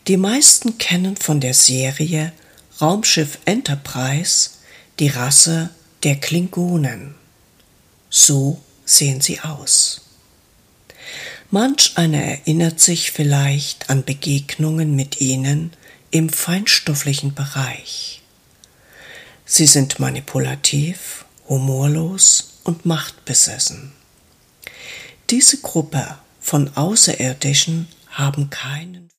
Die meisten kennen von der Serie Raumschiff Enterprise die Rasse der Klingonen. So sehen sie aus. Manch einer erinnert sich vielleicht an Begegnungen mit ihnen im feinstofflichen Bereich. Sie sind manipulativ, humorlos und machtbesessen. Diese Gruppe von Außerirdischen haben keinen